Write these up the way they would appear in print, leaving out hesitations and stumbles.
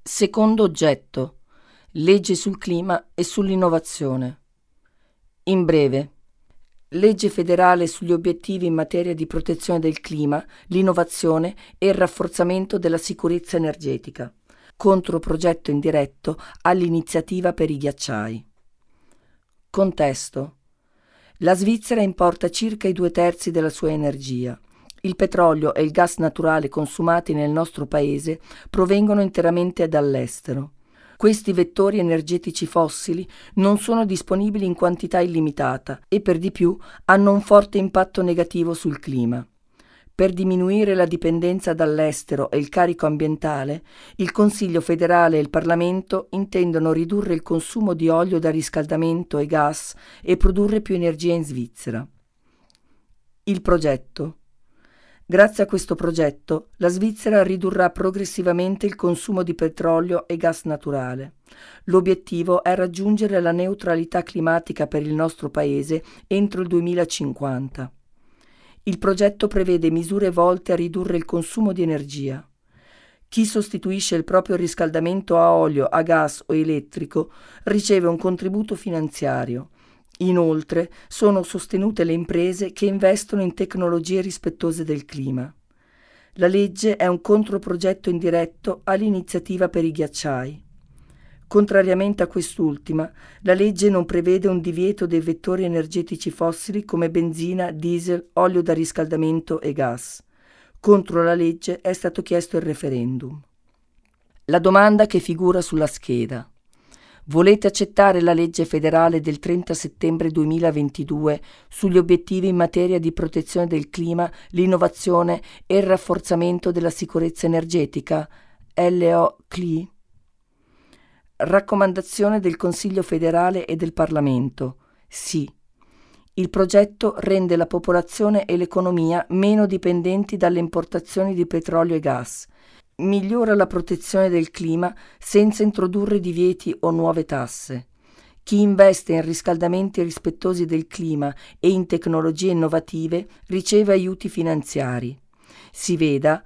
Secondo oggetto: legge sul clima e sull'innovazione. In breve, legge federale sugli obiettivi in materia di protezione del clima, l'innovazione e il rafforzamento della sicurezza energetica. Controprogetto indiretto all'iniziativa per i ghiacciai. Contesto: la Svizzera importa circa i 2/3 della sua energia. Il petrolio e il gas naturale consumati nel nostro paese provengono interamente dall'estero. Questi vettori energetici fossili non sono disponibili in quantità illimitata e per di più hanno un forte impatto negativo sul clima. Per diminuire la dipendenza dall'estero e il carico ambientale, il Consiglio federale e il Parlamento intendono ridurre il consumo di olio da riscaldamento e gas e produrre più energia in Svizzera. Il progetto. Grazie a questo progetto, la Svizzera ridurrà progressivamente il consumo di petrolio e gas naturale. L'obiettivo è raggiungere la neutralità climatica per il nostro paese entro il 2050. Il progetto prevede misure volte a ridurre il consumo di energia. Chi sostituisce il proprio riscaldamento a olio, a gas o elettrico riceve un contributo finanziario. Inoltre, sono sostenute le imprese che investono in tecnologie rispettose del clima. La legge è un controprogetto indiretto all'iniziativa per i ghiacciai. Contrariamente a quest'ultima, la legge non prevede un divieto dei vettori energetici fossili come benzina, diesel, olio da riscaldamento e gas. Contro la legge è stato chiesto il referendum. La domanda che figura sulla scheda: volete accettare la legge federale del 30 settembre 2022 sugli obiettivi in materia di protezione del clima, l'innovazione e il rafforzamento della sicurezza energetica? LO-CLI? Raccomandazione del Consiglio federale e del Parlamento. Sì. Il progetto rende la popolazione e l'economia meno dipendenti dalle importazioni di petrolio e gas. Migliora la protezione del clima senza introdurre divieti o nuove tasse. Chi investe in riscaldamenti rispettosi del clima e in tecnologie innovative riceve aiuti finanziari. Si veda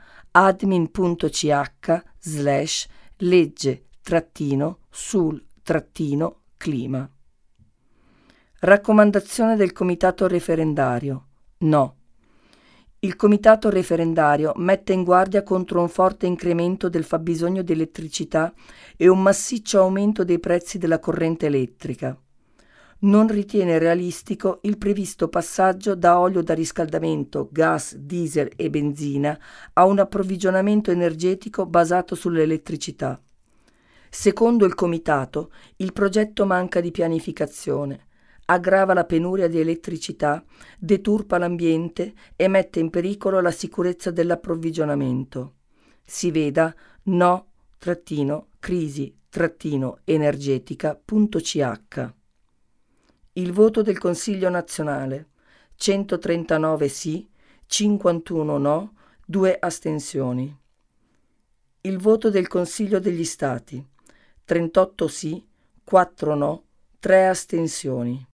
admin.ch/legge-sul-clima. Raccomandazione del Comitato referendario. No. Il Comitato referendario mette in guardia contro un forte incremento del fabbisogno di elettricità e un massiccio aumento dei prezzi della corrente elettrica. Non ritiene realistico il previsto passaggio da olio da riscaldamento, gas, diesel e benzina a un approvvigionamento energetico basato sull'elettricità. Secondo il Comitato, il progetto manca di pianificazione, aggrava la penuria di elettricità, deturpa l'ambiente e mette in pericolo la sicurezza dell'approvvigionamento. Si veda no-crisi-energetica.ch. Il voto del Consiglio nazionale: 139 sì, 51 no, 2 astensioni. Il voto del Consiglio degli Stati: 38 sì, 4 no, 3 astensioni.